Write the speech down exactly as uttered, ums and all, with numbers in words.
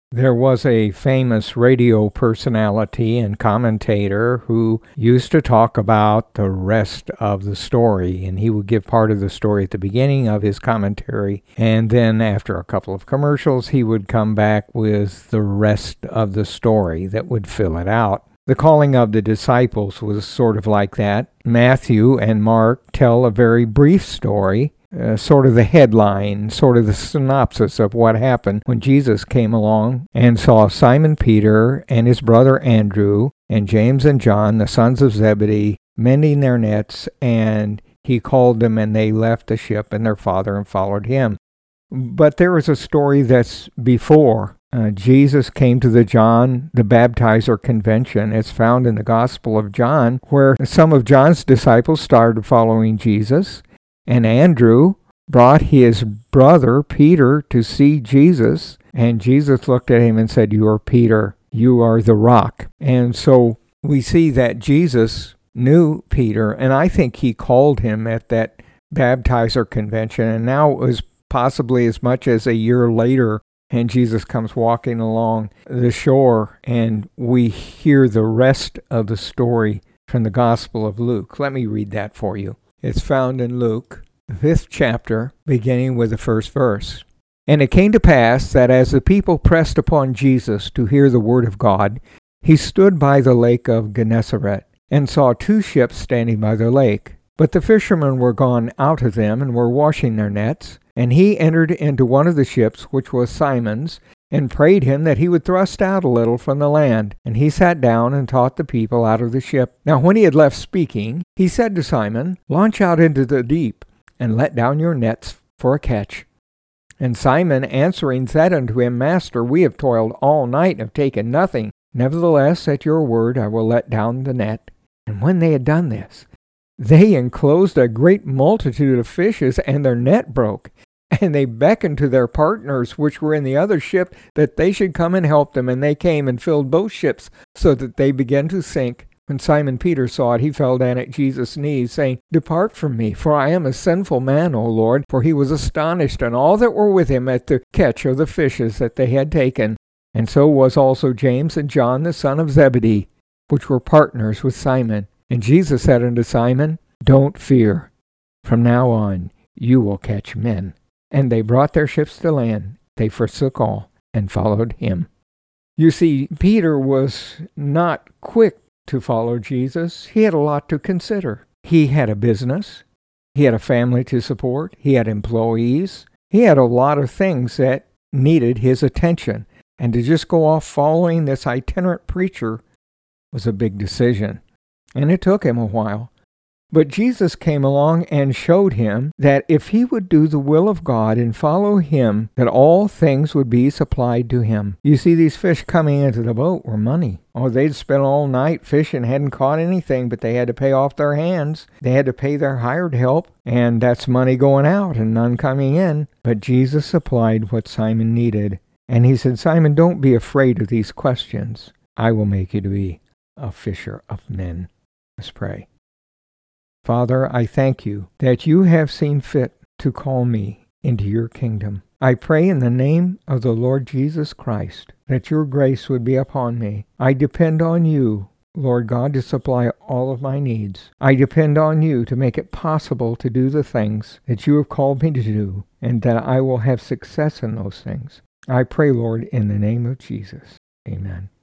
There was a famous radio personality and commentator who used to talk about the rest of the story, and he would give part of the story at the beginning of his commentary, and then after a couple of commercials, he would come back with the rest of the story that would fill it out. The calling of the disciples was sort of like that. Matthew and Mark tell a very brief story, Uh, sort of the headline, sort of the synopsis of what happened when Jesus came along and saw Simon Peter and his brother Andrew and James and John, the sons of Zebedee, mending their nets, and he called them and they left the ship and their father and followed him. But there is a story that's before. Uh, Jesus came to the John the Baptizer convention. It's found in the Gospel of John, where some of John's disciples started following Jesus. And Andrew brought his brother Peter to see Jesus, and Jesus looked at him and said, "You are Peter, you are the rock." And so we see that Jesus knew Peter, and I think he called him at that baptizer convention, and now it was possibly as much as a year later, and Jesus comes walking along the shore, and we hear the rest of the story from the Gospel of Luke. Let me read that for you. It's found in Luke, the fifth chapter, beginning with the first verse. "And it came to pass that as the people pressed upon Jesus to hear the word of God, he stood by the lake of Gennesaret, and saw two ships standing by the lake. But the fishermen were gone out of them, and were washing their nets. And he entered into one of the ships, which was Simon's, and prayed him that he would thrust out a little from the land. And he sat down and taught the people out of the ship. Now when he had left speaking, he said to Simon, Launch out into the deep, and let down your nets for a catch. And Simon answering said unto him, Master, we have toiled all night and have taken nothing. Nevertheless, at your word I will let down the net. And when they had done this, they enclosed a great multitude of fishes, and their net broke. And they beckoned to their partners which were in the other ship, that they should come and help them. And they came and filled both ships, so that they began to sink. When Simon Peter saw it, he fell down at Jesus' knees, saying, Depart from me, for I am a sinful man, O Lord. For he was astonished, and all that were with him, at the catch of the fishes that they had taken. And so was also James and John, the son of Zebedee, which were partners with Simon. And Jesus said unto Simon, Don't fear. From now on you will catch men. And they brought their ships to land. They forsook all and followed him. You see, Peter was not quick to follow Jesus. He had a lot to consider. He had a business. He had a family to support. He had employees. He had a lot of things that needed his attention. And to just go off following this itinerant preacher was a big decision. And it took him a while. But Jesus came along and showed him that if he would do the will of God and follow him, that all things would be supplied to him. You see, these fish coming into the boat were money. Oh, they'd spent all night fishing, hadn't caught anything, but they had to pay off their hands. They had to pay their hired help, and that's money going out and none coming in. But Jesus supplied what Simon needed. And he said, Simon, don't be afraid of these questions. I will make you to be a fisher of men. Let's pray. Father, I thank you that you have seen fit to call me into your kingdom. I pray in the name of the Lord Jesus Christ that your grace would be upon me. I depend on you, Lord God, to supply all of my needs. I depend on you to make it possible to do the things that you have called me to do, and that I will have success in those things. I pray, Lord, in the name of Jesus. Amen.